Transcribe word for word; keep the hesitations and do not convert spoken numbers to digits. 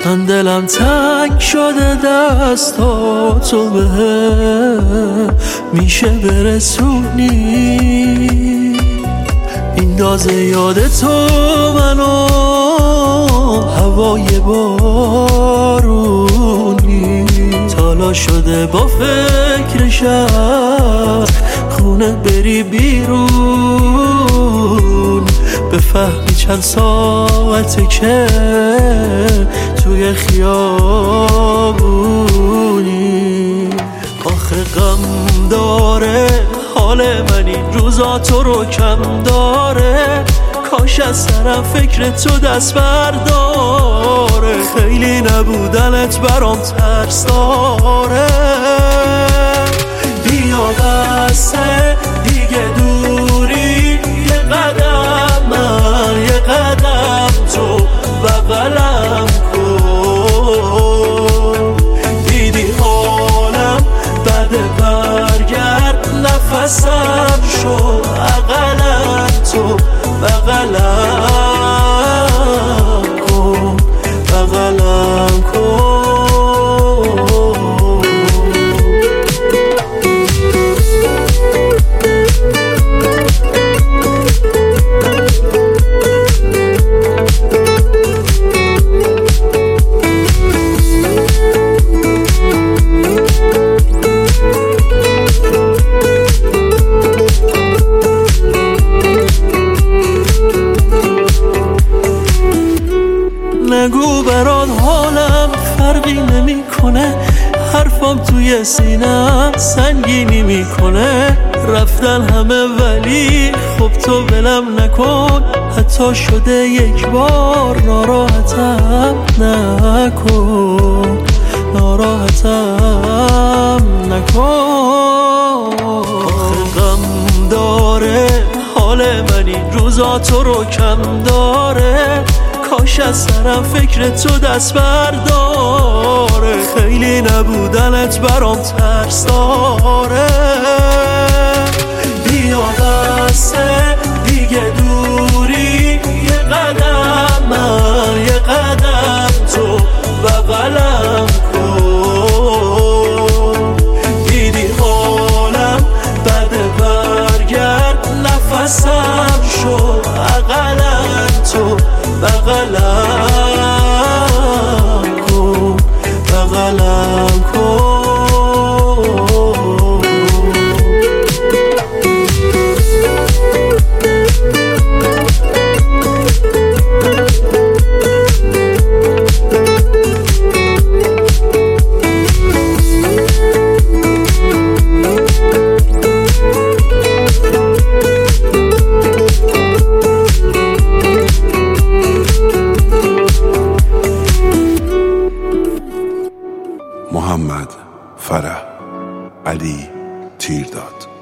من دلم تنگ شده دستاتو به میشه برسونی، این دازه یاد تو منو هوای بارونی، تالا شده با فکرش از خونه بری بیرون، بفهمی چند ساعته که توی خیابونی. آخه غم داره حال من این روزا تو رو کم داره، کاش از سرم فکر تو دست برداره، خیلی نبودنت برام ترس داره. بیا بسه دیگه دوری، یه قدم من یه قدم تو بغلم کن، دیدی حالم بده برگرد نفسم شو اقلم تو بغلم کن بغلم کن. نگو برات حالم فرقی نمیکنه، حرفام توی سینم سنگینی میکنه، رفتن همه ولی خب تو ولم نکن، حتی شده یک بار ناراحتم نکن، ناراحتم نکن. آخه غم داره حال من این روزا تو رو کم داره، کاش از سرم فکر تو دست برداره، خیلی نبودنت برام ترس داره. بیا بسه دیگه دوری، یه قدم من یه قدم تو بغلم کن، دیدی حالم بده برگرد نفسم شو اقلم تو بغلم کن بغلم کن. محمد فرح علی تیرداد.